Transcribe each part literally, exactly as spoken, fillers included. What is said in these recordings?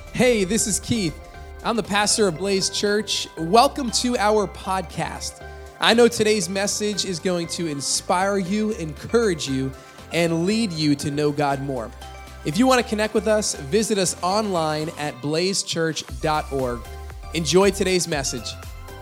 Hey, this is Keith. I'm the pastor of Blaze Church. Welcome to our podcast. I know today's message is going to inspire you, encourage you, and lead you to know God more. If you want to connect with us, visit us online at blaze church dot org. Enjoy today's message.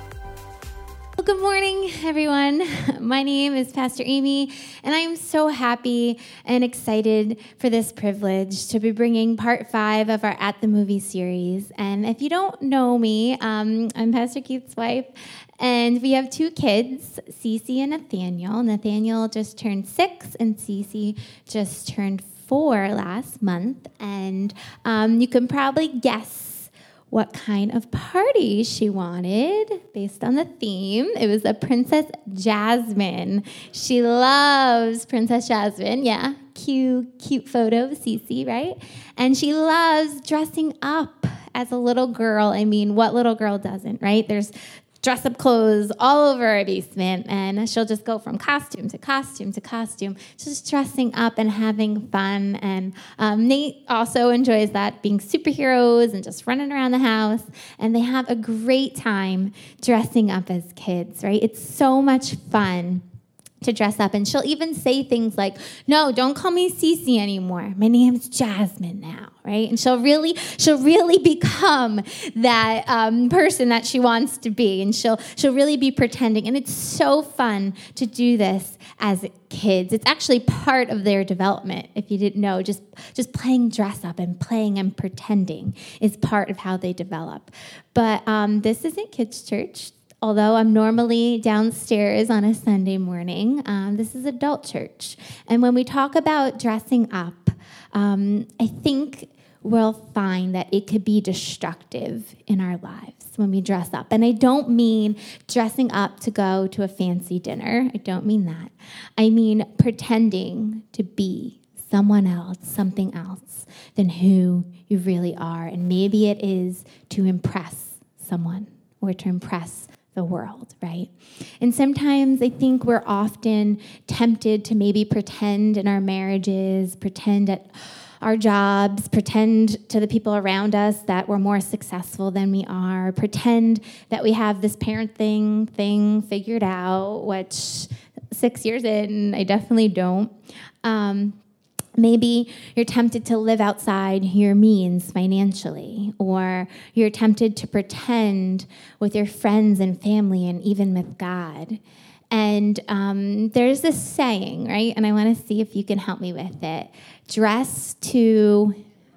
Well, good morning, everyone. My name is Pastor Amy, and I am so happy and excited for this privilege to be bringing part five of our At the Movie series. And if you don't know me, um, I'm Pastor Keith's wife, and we have two kids, Cece and Nathaniel. Nathaniel just turned six, and Cece just turned four last month. And um, you can probably guess what kind of party she wanted based on the theme. It was a Princess Jasmine. She loves Princess Jasmine. Yeah, cute, cute photo of Cece, right? And she loves dressing up as a little girl. I mean, what little girl doesn't, right? There's dress-up clothes all over our basement, and she'll just go from costume to costume to costume, just dressing up and having fun. And um, Nate also enjoys that, being superheroes and just running around the house, and they have a great time dressing up as kids, right? It's so much fun to dress up, and she'll even say things like, no, don't call me Cece anymore. My name's Jasmine now, right? And she'll really, she'll really become that um, person that she wants to be, and she'll she'll really be pretending. And it's so fun to do this as kids. It's actually part of their development. If you didn't know, just just playing dress up and playing and pretending is part of how they develop. But um, this isn't kids' church. Although I'm normally downstairs on a Sunday morning, um, this is adult church. And when we talk about dressing up, um, I think we'll find that it could be destructive in our lives when we dress up. And I don't mean dressing up to go to a fancy dinner. I don't mean that. I mean pretending to be someone else, something else than who you really are. And maybe it is to impress someone or to impress the world, right? And sometimes I think we're often tempted to maybe pretend in our marriages, pretend at our jobs, pretend to the people around us that we're more successful than we are, pretend that we have this parenting thing figured out, which six years in, I definitely don't. Um, Maybe you're tempted to live outside your means financially, or you're tempted to pretend with your friends and family and even with God. And um, there's this saying, right? And I want to see if you can help me with it. Dress to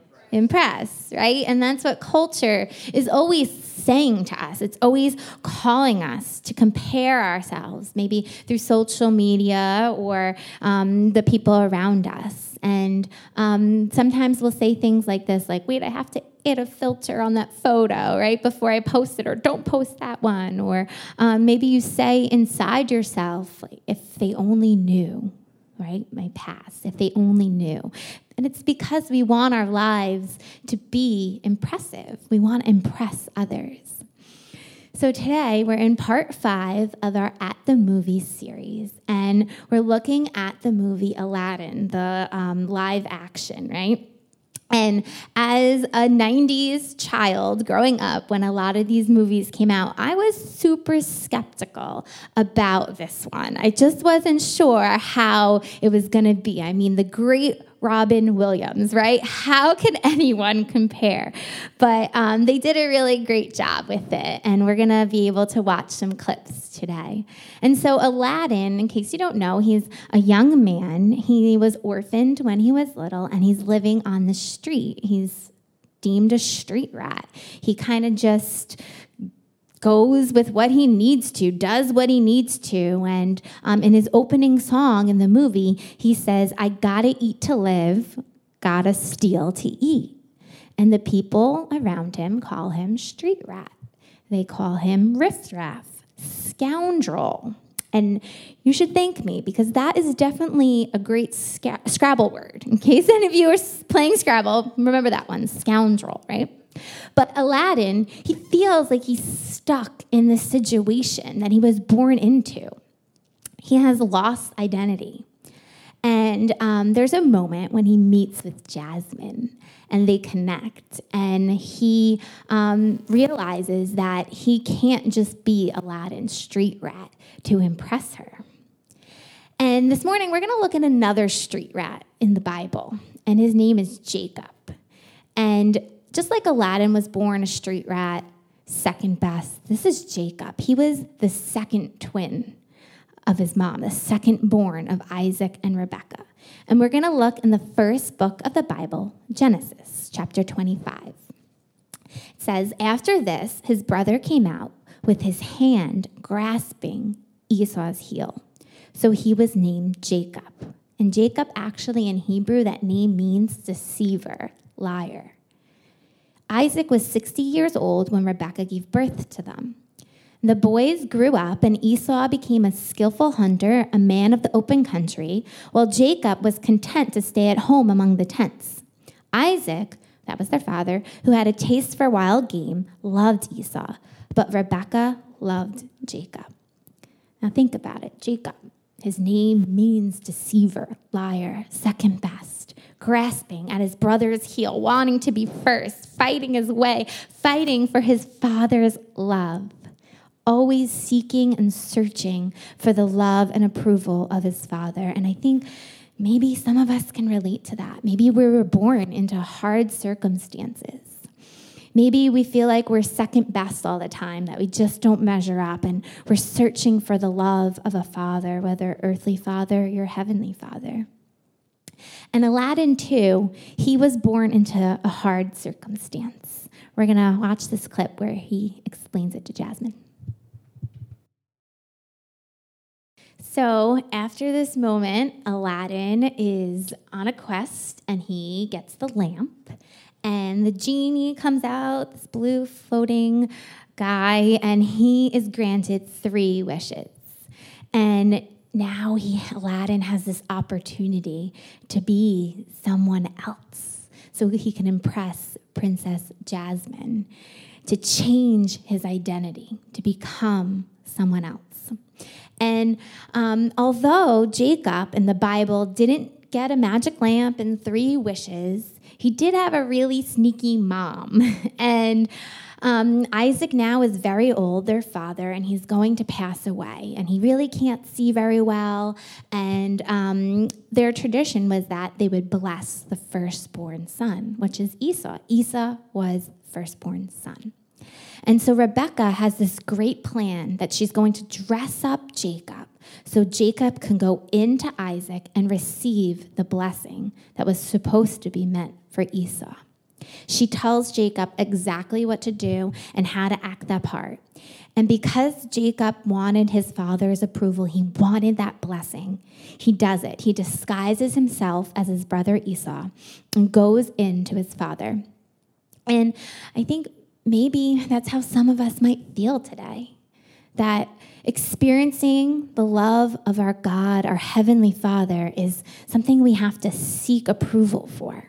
impress, right? And that's what culture is always saying to us. It's always calling us to compare ourselves, maybe through social media or um, the people around us. And um, sometimes we'll say things like this, like, wait, I have to add a filter on that photo, right, before I post it, or don't post that one. Or um, maybe you say inside yourself, like, if they only knew, right, my past, if they only knew. And it's because we want our lives to be impressive. We want to impress others. So today, we're in part five of our At the Movie series, and we're looking at the movie Aladdin, the um, live action, right? And as a nineties child growing up, when a lot of these movies came out, I was super skeptical about this one. I just wasn't sure how it was going to be. I mean, the great Robin Williams, right? How can anyone compare? But um, they did a really great job with it, and we're going to be able to watch some clips today. And so Aladdin, in case you don't know, he's a young man. He was orphaned when he was little, and he's living on the street. He's deemed a street rat. He kind of just goes with what he needs to, does what he needs to. And um, in his opening song in the movie, he says, I gotta eat to live, gotta steal to eat. And the people around him call him street rat. They call him riffraff, scoundrel. And you should thank me, because that is definitely a great sca- Scrabble word. In case any of you are playing Scrabble, remember that one, scoundrel, right? But Aladdin, he feels like he's stuck in this situation that he was born into. He has lost identity. And um, there's a moment when he meets with Jasmine and they connect. And he um, realizes that he can't just be Aladdin's street rat to impress her. And this morning, we're going to look at another street rat in the Bible. And his name is Jacob. And just like Aladdin was born a street rat, second best, this is Jacob. He was the second twin of his mom, the second born of Isaac and Rebekah. And we're going to look in the first book of the Bible, Genesis, chapter twenty-five. It says, after this, his brother came out with his hand grasping Esau's heel. So he was named Jacob. And Jacob, actually in Hebrew, that name means deceiver, liar. Isaac was sixty years old when Rebekah gave birth to them. The boys grew up, and Esau became a skillful hunter, a man of the open country, while Jacob was content to stay at home among the tents. Isaac, that was their father, who had a taste for wild game, loved Esau, but Rebekah loved Jacob. Now think about it. Jacob, his name means deceiver, liar, second best, grasping at his brother's heel, wanting to be first, fighting his way, fighting for his father's love. Always seeking and searching for the love and approval of his father. And I think maybe some of us can relate to that. Maybe we were born into hard circumstances. Maybe we feel like we're second best all the time, that we just don't measure up, and we're searching for the love of a father, whether earthly father or your heavenly father. And Aladdin, too, he was born into a hard circumstance. We're going to watch this clip where he explains it to Jasmine. So after this moment, Aladdin is on a quest, and he gets the lamp, and the genie comes out, this blue floating guy, and he is granted three wishes. And now he, Aladdin has this opportunity to be someone else so he can impress Princess Jasmine, to change his identity, to become someone else. And um, although Jacob in the Bible didn't get a magic lamp and three wishes, he did have a really sneaky mom. and um, Isaac now is very old, their father, and he's going to pass away. And he really can't see very well. And um, their tradition was that they would bless the firstborn son, which is Esau. Esau was firstborn son. And so Rebekah has this great plan that she's going to dress up Jacob so Jacob can go into Isaac and receive the blessing that was supposed to be meant for Esau. She tells Jacob exactly what to do and how to act that part. And because Jacob wanted his father's approval, he wanted that blessing, he does it. He disguises himself as his brother Esau and goes into his father. And I think maybe that's how some of us might feel today, that experiencing the love of our God, our Heavenly Father, is something we have to seek approval for.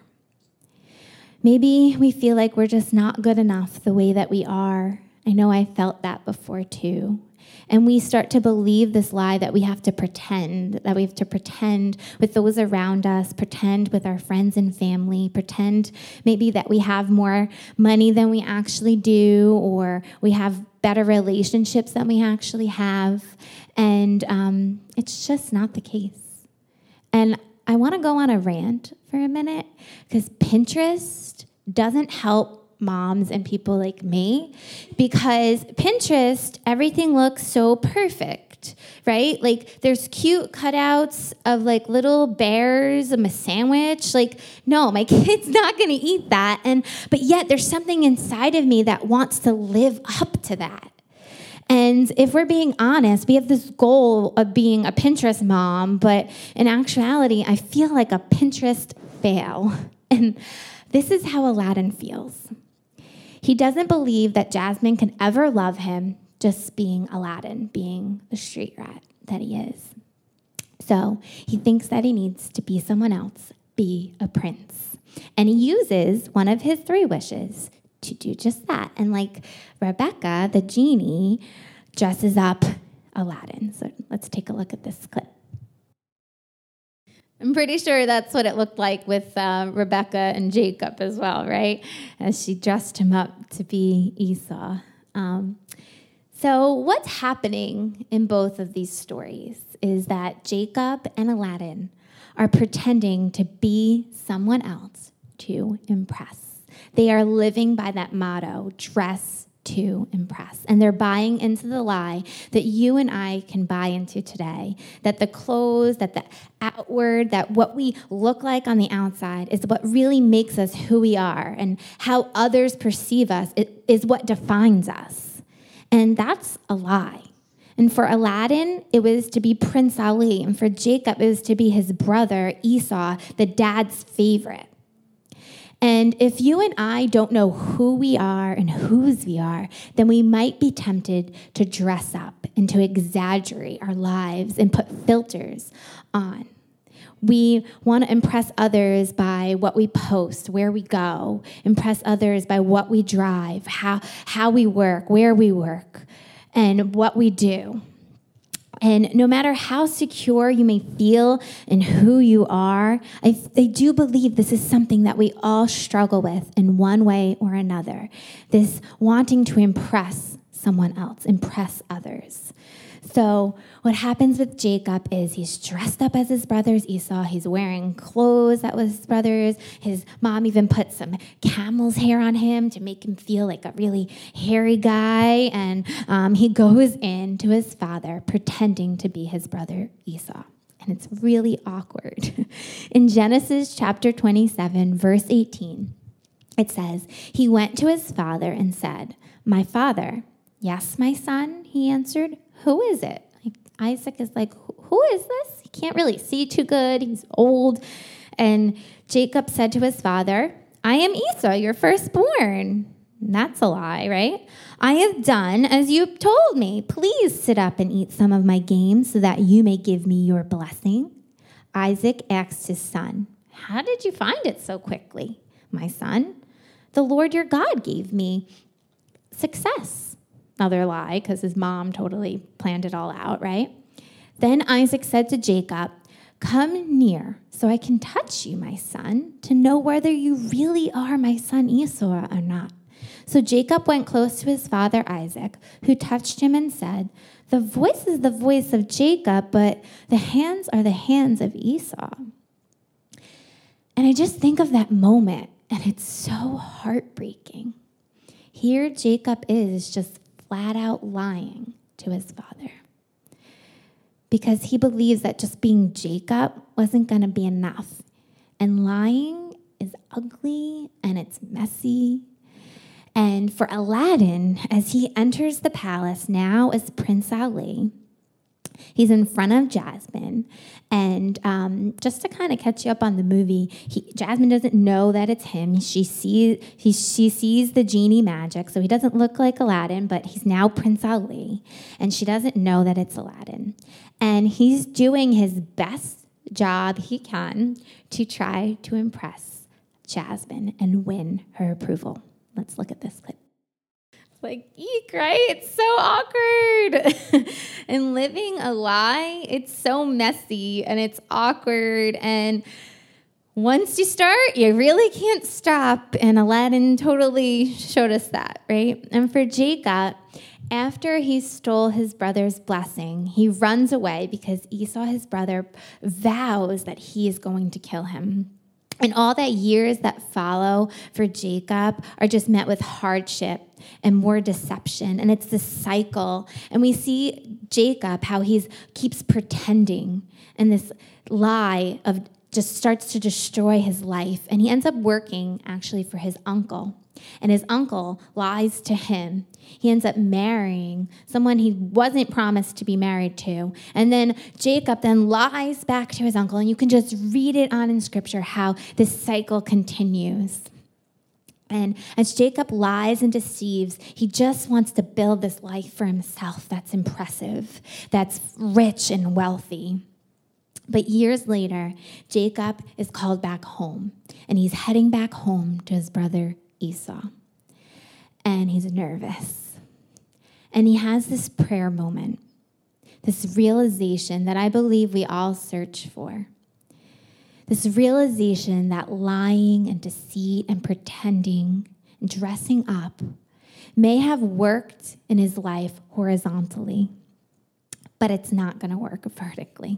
Maybe we feel like we're just not good enough the way that we are. I know I felt that before too. And we start to believe this lie that we have to pretend, that we have to pretend with those around us, pretend with our friends and family, pretend maybe that we have more money than we actually do, or we have better relationships than we actually have. And um, it's just not the case. And I want to go on a rant for a minute, because Pinterest doesn't help moms and people like me, because Pinterest, everything looks so perfect, right? Like there's cute cutouts of like little bears and a sandwich. Like, no, my kid's not going to eat that. And but yet there's something inside of me that wants to live up to that. And if we're being honest, we have this goal of being a Pinterest mom, but in actuality, I feel like a Pinterest fail. And this is how Aladdin feels. He doesn't believe that Jasmine can ever love him just being Aladdin, being the street rat that he is. So he thinks that he needs to be someone else, be a prince. And he uses one of his three wishes to do just that. And like Rebekah, the genie, dresses up Aladdin. So let's take a look at this clip. I'm pretty sure that's what it looked like with uh, Rebecca and Jacob as well, right? As she dressed him up to be Esau. Um, so what's happening in both of these stories is that Jacob and Aladdin are pretending to be someone else to impress. They are living by that motto, dress to impress. And they're buying into the lie that you and I can buy into today, that the clothes, that the outward, that what we look like on the outside is what really makes us who we are, and how others perceive us is what defines us. And that's a lie. And for Aladdin, it was to be Prince Ali. And for Jacob, it was to be his brother, Esau, the dad's favorite. And if you and I don't know who we are and whose we are, then we might be tempted to dress up and to exaggerate our lives and put filters on. We want to impress others by what we post, where we go, impress others by what we drive, how, how we work, where we work, and what we do. And no matter how secure you may feel in who you are, I, I do believe this is something that we all struggle with in one way or another. This wanting to impress someone else, impress others. So what happens with Jacob is he's dressed up as his brother's Esau. He's wearing clothes that was his brother's. His mom even put some camel's hair on him to make him feel like a really hairy guy. And um, he goes in to his father pretending to be his brother Esau. And it's really awkward. In Genesis chapter twenty-seven, verse eighteen, it says, he went to his father and said, "My father." "Yes, my son," he answered. "Who is it?" Like, Isaac is like, who is this? He can't really see too good. He's old. And Jacob said to his father, "I am Esau, your firstborn." And that's a lie, right? "I have done as you told me. Please sit up and eat some of my game so that you may give me your blessing." Isaac asked his son, "How did you find it so quickly, my son?" "The Lord your God gave me success." Another lie, because his mom totally planned it all out, right? Then Isaac said to Jacob, "Come near so I can touch you, my son, to know whether you really are my son Esau or not." So Jacob went close to his father Isaac, who touched him and said, "The voice is the voice of Jacob, but the hands are the hands of Esau." And I just think of that moment, and it's so heartbreaking. Here Jacob is just flat out lying to his father because he believes that just being Jacob wasn't going to be enough. And lying is ugly and it's messy. And for Aladdin, as he enters the palace now as Prince Ali, he's in front of Jasmine. And um, just to kind of catch you up on the movie, he, Jasmine doesn't know that it's him. She sees, he, she sees the genie magic, so he doesn't look like Aladdin, but he's now Prince Ali. And she doesn't know that it's Aladdin. And he's doing his best job he can to try to impress Jasmine and win her approval. Let's look at this clip. Like, eek, right? It's so awkward. And living a lie, it's so messy and it's awkward. And once you start, you really can't stop. And Aladdin totally showed us that, right? And for Jacob, after he stole his brother's blessing, he runs away because Esau, his brother, vows that he is going to kill him. And all that years that follow for Jacob are just met with hardship and more deception. And it's this cycle. And we see Jacob, how he keeps pretending. And this lie of just starts to destroy his life. And he ends up working actually for his uncle. And his uncle lies to him. He ends up marrying someone he wasn't promised to be married to. And then Jacob then lies back to his uncle. And you can just read it on in Scripture how this cycle continues. And as Jacob lies and deceives, he just wants to build this life for himself that's impressive, that's rich and wealthy. But years later, Jacob is called back home. And he's heading back home to his brother Esau. And he's nervous. And he has this prayer moment, this realization that I believe we all search for. This realization that lying and deceit and pretending and dressing up may have worked in his life horizontally, but it's not going to work vertically.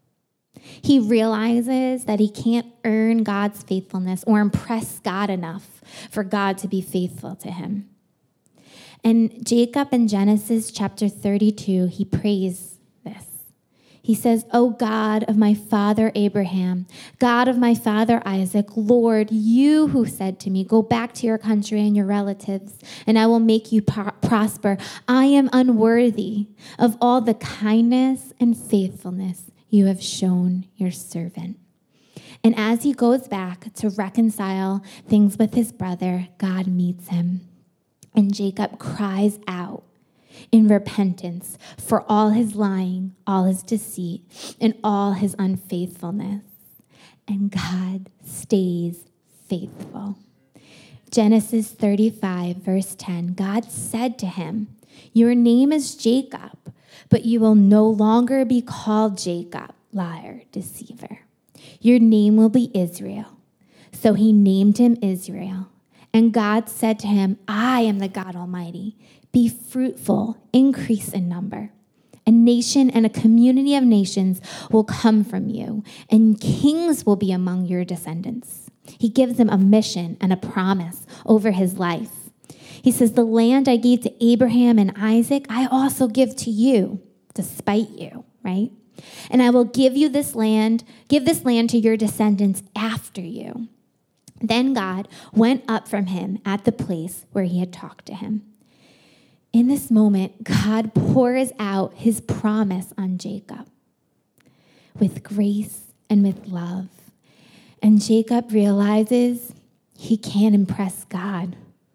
He realizes that he can't earn God's faithfulness or impress God enough for God to be faithful to him. And Jacob in Genesis chapter thirty-two, he prays this. He says, "O God of my father Abraham, God of my father Isaac, Lord, you who said to me, go back to your country and your relatives, and I will make you pro- prosper. I am unworthy of all the kindness and faithfulness you have shown your servant." And as he goes back to reconcile things with his brother, God meets him. And Jacob cries out in repentance for all his lying, all his deceit, and all his unfaithfulness. And God stays faithful. Genesis thirty-five, verse ten, God said to him, "Your name is Jacob, but you will no longer be called Jacob, liar, deceiver. Your name will be Israel." So he named him Israel. And God said to him, "I am the God Almighty. Be fruitful, increase in number. A nation and a community of nations will come from you, and kings will be among your descendants." He gives him a mission and a promise over his life. He says, "The land I gave to Abraham and Isaac, I also give to you, despite you," right? "And I will give you this land, give this land to your descendants after you." Then God went up from him at the place where he had talked to him. In this moment, God pours out his promise on Jacob with grace and with love. And Jacob realizes he can't impress God.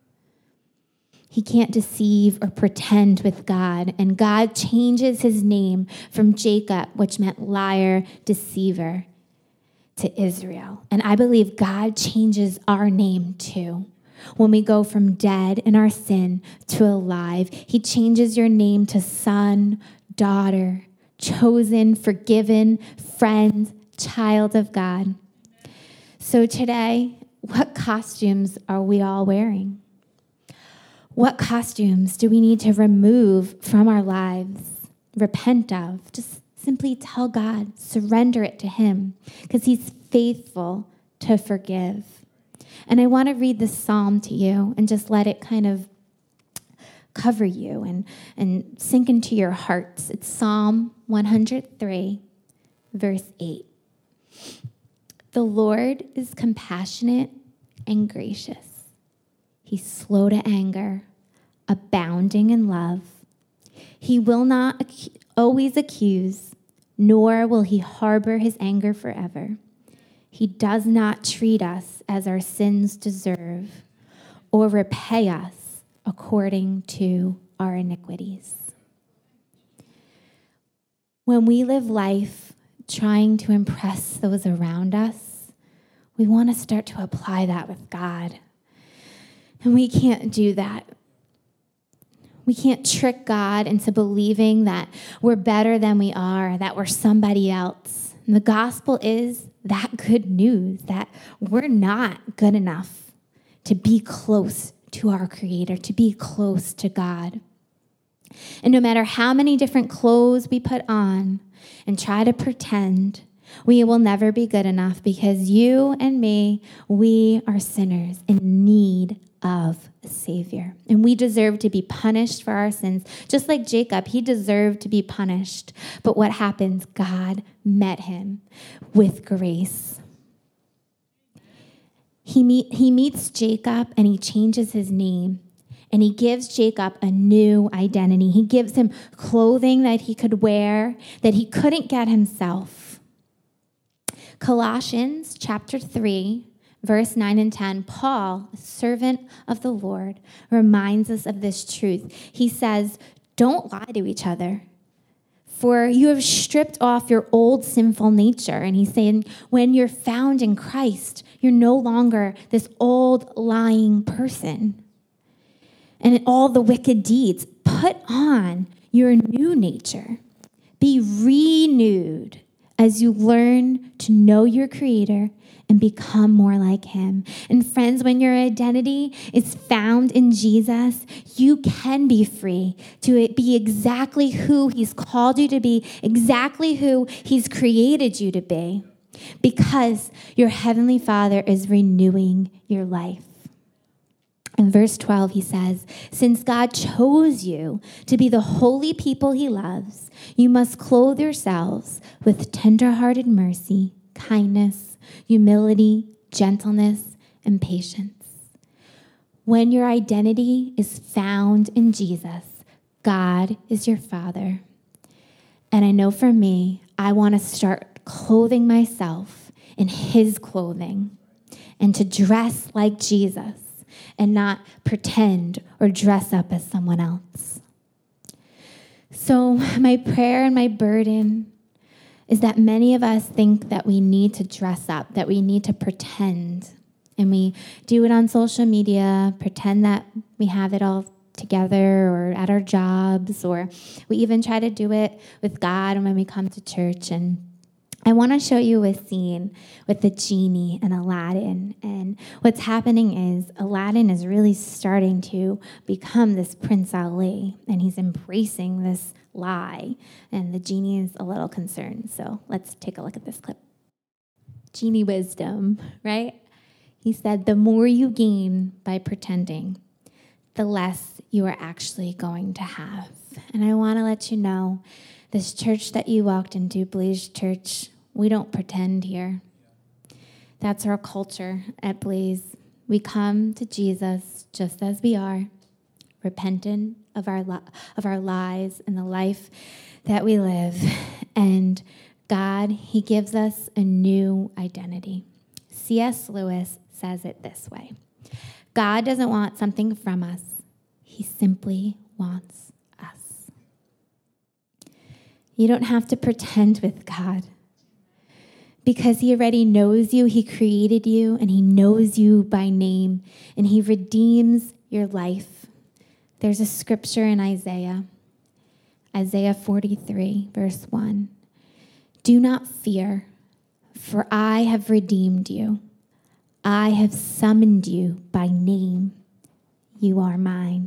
He can't deceive or pretend with God. And God changes his name from Jacob, which meant liar, deceiver, to Israel. And I believe God changes our name too. When we go from dead in our sin to alive, he changes your name to son, daughter, chosen, forgiven, friend, child of God. So today, what costumes are we all wearing? What costumes do we need to remove from our lives, repent of? Just simply tell God, surrender it to him, because he's faithful to forgive. And I want to read this psalm to you and just let it kind of cover you and, and sink into your hearts. It's Psalm one hundred three, verse eight. "The Lord is compassionate and gracious. He's slow to anger, abounding in love. He will not ac- always accuse, nor will he harbor his anger forever. He does not treat us as our sins deserve, or repay us according to our iniquities." When we live life trying to impress those around us, we want to start to apply that with God. And we can't do that. We can't trick God into believing that we're better than we are, that we're somebody else. And the gospel is that good news, that we're not good enough to be close to our Creator, to be close to God. And no matter how many different clothes we put on and try to pretend, we will never be good enough, because you and me, we are sinners in need of a Savior. And we deserve to be punished for our sins. Just like Jacob, he deserved to be punished. But what happens? God met him with grace. He, meet, he meets Jacob and he changes his name. And he gives Jacob a new identity. He gives him clothing that he could wear that he couldn't get himself. Colossians chapter three, verse nine and ten, Paul, a servant of the Lord, reminds us of this truth. He says, "Don't lie to each other, for you have stripped off your old sinful nature." And he's saying, when you're found in Christ, you're no longer this old lying person. And in all the wicked deeds, put on your new nature. Be renewed as you learn to know your Creator and become more like him. And friends, when your identity is found in Jesus, you can be free to be exactly who he's called you to be, exactly who he's created you to be, because your heavenly Father is renewing your life. In verse twelve, he says, since God chose you to be the holy people he loves, you must clothe yourselves with tender-hearted mercy, kindness, humility, gentleness, and patience. When your identity is found in Jesus, God is your Father. And I know for me, I want to start clothing myself in his clothing and to dress like Jesus and not pretend or dress up as someone else. So my prayer and my burden is that many of us think that we need to dress up, that we need to pretend. And we do it on social media, pretend that we have it all together, or at our jobs, or we even try to do it with God when we come to church. And I want to show you a scene with the genie and Aladdin. And what's happening is Aladdin is really starting to become this Prince Ali, and he's embracing this lie. And the genie is a little concerned. So let's take a look at this clip. Genie wisdom, right? He said, the more you gain by pretending, the less you are actually going to have. And I want to let you know, this church that you walked into, Blaze Church, we don't pretend here. That's our culture at Blaze. We come to Jesus just as we are, repentant of our li- of our lies and the life that we live. And God, he gives us a new identity. C S Lewis says it this way: God doesn't want something from us. He simply wants us. You don't have to pretend with God, because he already knows you. He created you, and he knows you by name, and he redeems your life. There's a scripture in Isaiah, Isaiah forty-three, verse one. Do not fear, for I have redeemed you. I have summoned you by name. You are mine.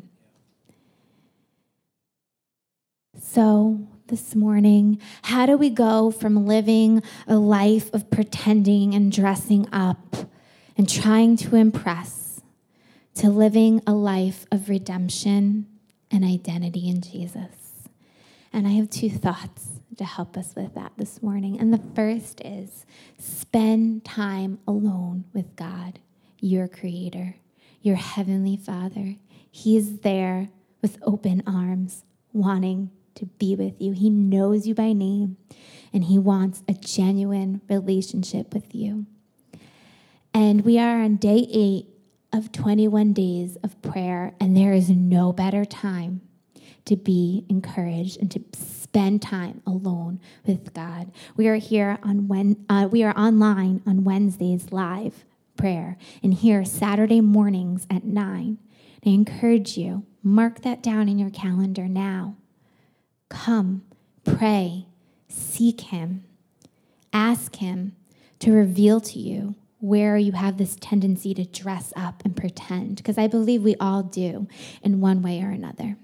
So this morning, how do we go from living a life of pretending and dressing up and trying to impress to living a life of redemption and identity in Jesus? And I have two thoughts to help us with that this morning. And the first is spend time alone with God, your Creator, your Heavenly Father. He is there with open arms, wanting to be with you. He knows you by name, and he wants a genuine relationship with you. And we are on day eight of twenty-one days of prayer, and there is no better time to be encouraged and to spend time alone with God. We are here on when uh, we are online on Wednesdays live prayer, and here Saturday mornings at nine. I encourage you, mark that down in your calendar now. Come, pray, seek him, ask him to reveal to you where you have this tendency to dress up and pretend, because I believe we all do in one way or another.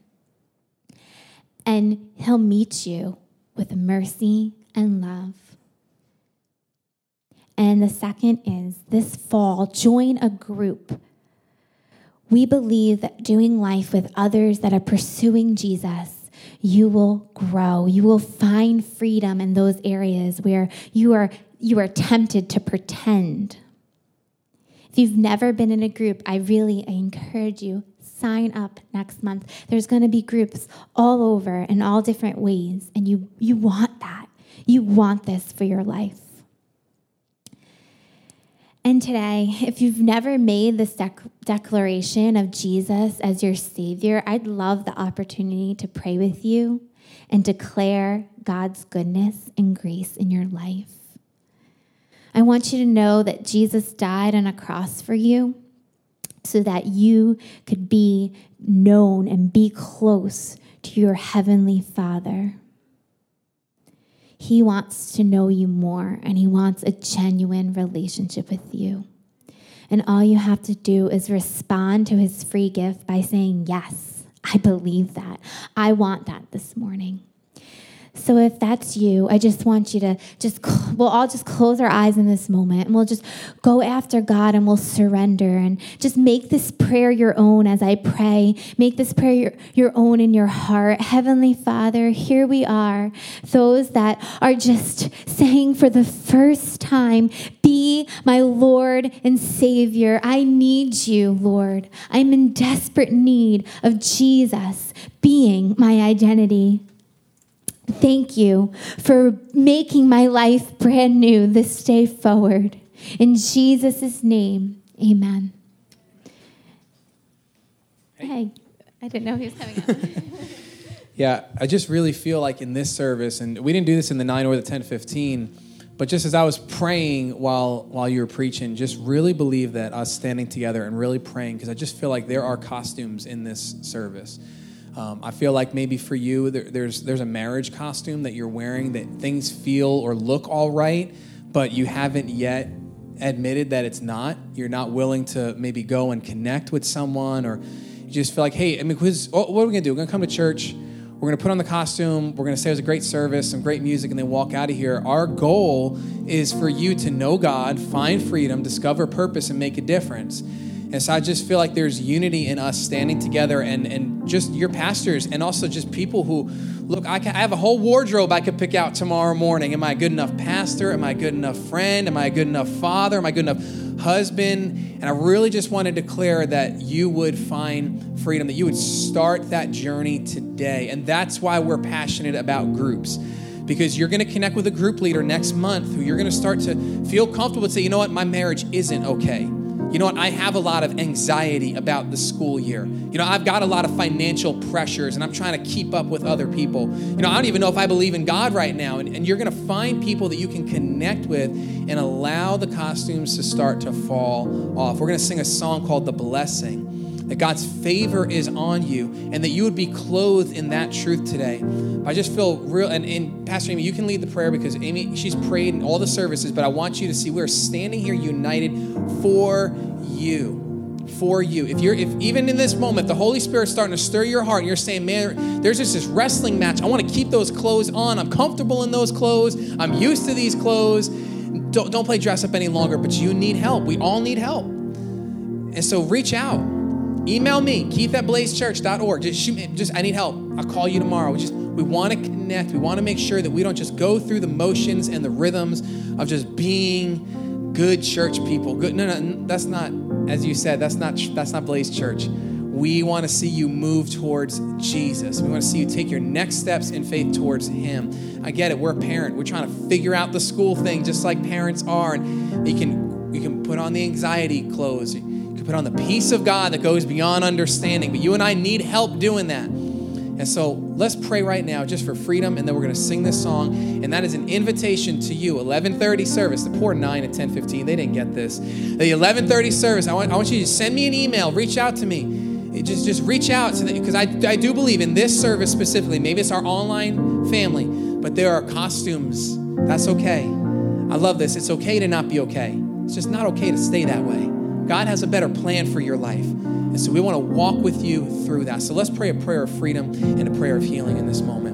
And he'll meet you with mercy and love. And the second is, this fall, join a group. We believe that doing life with others that are pursuing Jesus, you will grow. You will find freedom in those areas where you are you are tempted to pretend. If you've never been in a group, I really I encourage you, sign up next month. There's going to be groups all over in all different ways, and you you want that. You want this for your life. And today, if you've never made this dec- declaration of Jesus as your Savior, I'd love the opportunity to pray with you and declare God's goodness and grace in your life. I want you to know that Jesus died on a cross for you so that you could be known and be close to your Heavenly Father. He wants to know you more, and he wants a genuine relationship with you. And all you have to do is respond to his free gift by saying, yes, I believe that. I want that this morning. So if that's you, I just want you to just, we'll all just close our eyes in this moment, and we'll just go after God, and we'll surrender, and just make this prayer your own as I pray. Make this prayer your, your own in your heart. Heavenly Father, here we are, those that are just saying for the first time, be my Lord and Savior. I need you, Lord. I'm in desperate need of Jesus being my identity. Thank you for making my life brand new this day forward. In Jesus' name, amen. Hey, hey I didn't know he was coming up. Yeah, I just really feel like in this service, and we didn't do this in the nine or the ten fifteen, but just as I was praying while while you were preaching, just really believe that us standing together and really praying, because I just feel like there are costumes in this service. Um, I feel like maybe for you, there, there's there's a marriage costume that you're wearing that things feel or look all right, but you haven't yet admitted that it's not. You're not willing to maybe go and connect with someone, or you just feel like, hey, I mean, what are we going to do? We're going to come to church. We're going to put on the costume. We're going to say it was a great service, some great music, and then walk out of here. Our goal is for you to know God, find freedom, discover purpose, and make a difference. And so I just feel like there's unity in us standing together, and, and just your pastors, and also just people who, look, I, can, I have a whole wardrobe I could pick out tomorrow morning. Am I a good enough pastor? Am I a good enough friend? Am I a good enough father? Am I a good enough husband? And I really just want to declare that you would find freedom, that you would start that journey today. And that's why we're passionate about groups. Because you're going to connect with a group leader next month who you're going to start to feel comfortable and say, you know what, my marriage isn't okay. You know what, I have a lot of anxiety about the school year. You know, I've got a lot of financial pressures, and I'm trying to keep up with other people. You know, I don't even know if I believe in God right now. And, and you're going to find people that you can connect with and allow the costumes to start to fall off. We're going to sing a song called The Blessing, that God's favor is on you, and that you would be clothed in that truth today. I just feel real, and, and Pastor Amy, you can lead the prayer, because Amy, she's prayed in all the services, but I want you to see we're standing here united for you, for you. If you're, if even in this moment, the Holy Spirit's starting to stir your heart, and you're saying, man, there's just this wrestling match. I want to keep those clothes on. I'm comfortable in those clothes. I'm used to these clothes. Don't, don't play dress up any longer, but you need help. We all need help. And so reach out. Email me, Keith at blaze church dot org. Just shoot me, just, I need help. I'll call you tomorrow. We just, we want to connect. We want to make sure that we don't just go through the motions and the rhythms of just being good church people. Good, no, no, that's not, as you said, that's not, that's not Blaze Church. We want to see you move towards Jesus. We want to see you take your next steps in faith towards him. I get it. We're a parent. We're trying to figure out the school thing just like parents are. And you can, you can put on the anxiety clothes. You can put on the peace of God that goes beyond understanding. But you and I need help doing that. And so let's pray right now just for freedom, and then we're going to sing this song. And that is an invitation to you. eleven thirty service. The poor nine and ten fifteen, they didn't get this. The eleven thirty service, I want, I want you to send me an email. Reach out to me. Just, just reach out, so that, because I, I do believe in this service specifically. Maybe it's our online family, but there are costumes. That's okay. I love this. It's okay to not be okay. It's just not okay to stay that way. God has a better plan for your life. And so we want to walk with you through that. So let's pray a prayer of freedom and a prayer of healing in this moment.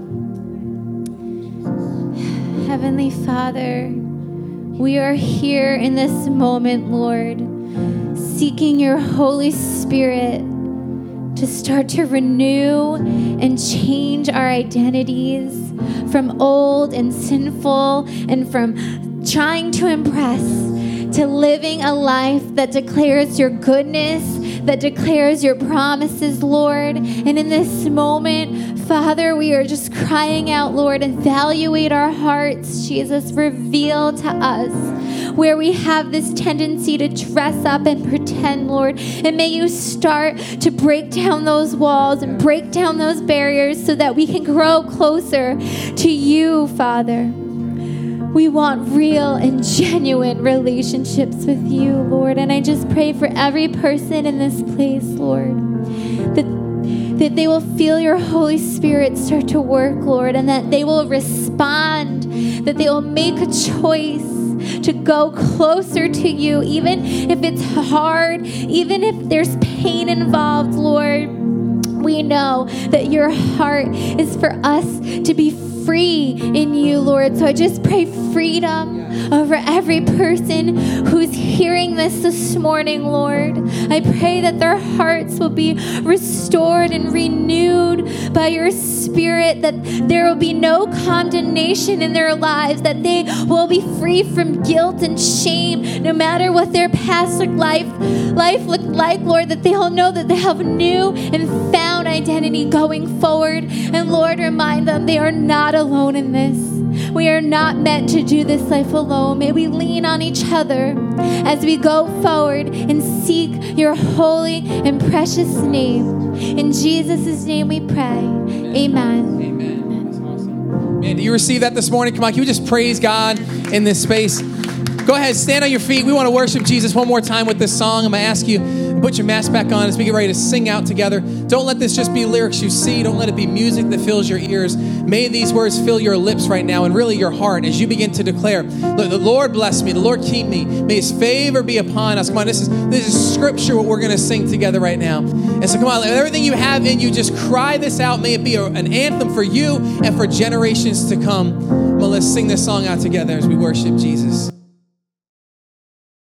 Heavenly Father, we are here in this moment, Lord, seeking your Holy Spirit to start to renew and change our identities from old and sinful and from trying to impress to living a life that declares your goodness, that declares your promises, Lord. And in this moment, Father, we are just crying out, Lord, evaluate our hearts, Jesus. Reveal to us where we have this tendency to dress up and pretend, Lord. And may you start to break down those walls and break down those barriers so that we can grow closer to you, Father. We want real and genuine relationships with you, Lord. And I just pray for every person in this place, Lord, that that they will feel your Holy Spirit start to work, Lord, and that they will respond, that they will make a choice to go closer to you, even if it's hard, even if there's pain involved, Lord. We know that your heart is for us to be free in you, Lord. So I just pray freedom over every person who's hearing this this morning, Lord. I pray that their hearts will be restored and renewed by your Spirit, that there will be no condemnation in their lives, that they will be free from guilt and shame, no matter what their past life, life looked like, Lord, that they'll know that they have new and found identity going forward. And Lord, remind them they are not alone in this. We are not meant to do this life alone. May we lean on each other as we go forward and seek your holy and precious name. In Jesus' name we pray. Amen. Amen. Amen. That's awesome. Man, do you receive that this morning? Come on, can we just praise God in this space? Go ahead, stand on your feet. We want to worship Jesus one more time with this song. I'm going to ask you to put your mask back on as we get ready to sing out together. Don't let this just be lyrics you see. Don't let it be music that fills your ears. May these words fill your lips right now and really your heart as you begin to declare, the Lord bless me, the Lord keep me. May his favor be upon us. Come on, this is this is scripture what we're going to sing together right now. And so come on, let everything you have in you, just cry this out. May it be a, an anthem for you and for generations to come. Well, let's sing this song out together as we worship Jesus.